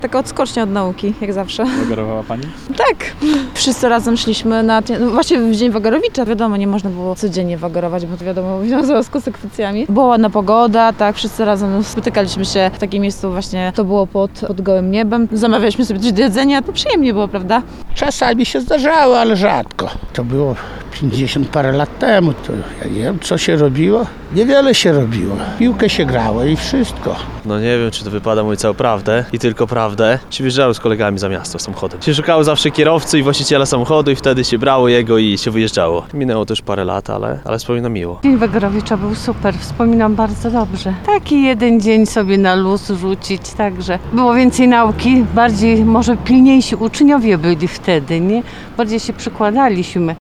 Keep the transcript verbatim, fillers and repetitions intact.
Taka odskocznia od nauki, jak zawsze. Wagarowała pani? Tak. Wszyscy razem szliśmy na, no właśnie w Dzień Wagarowicza. Wiadomo, nie można było codziennie wagarować, bo to wiadomo, wiązało z konsekwencjami. Była ładna pogoda, tak, wszyscy razem spotykaliśmy się w takim miejscu właśnie, to było pod, pod gołym niebem. Zamawialiśmy sobie coś do jedzenia, to przyjemnie było, prawda? Czasami się zdarzało, ale rzadko. To było pięćdziesiąt parę lat temu, to ja nie wiem, co się robiło. Niewiele się robiło. Piłkę się grało i wszystko. No nie wiem, czy to wypada mówić całą prawdę i tylko prawdę. Się wyjeżdżało z kolegami za miasto samochodem. Się szukało zawsze kierowcy i właściciela samochodu i wtedy się brało jego i się wyjeżdżało. Minęło też parę lat, ale, ale wspominam miło. Dzień Wagarowicza był super, wspominam bardzo dobrze. Taki jeden dzień sobie na luz rzucić, także było więcej nauki, bardziej może pilniejsi uczniowie byli wtedy, nie? Bardziej się przykładaliśmy.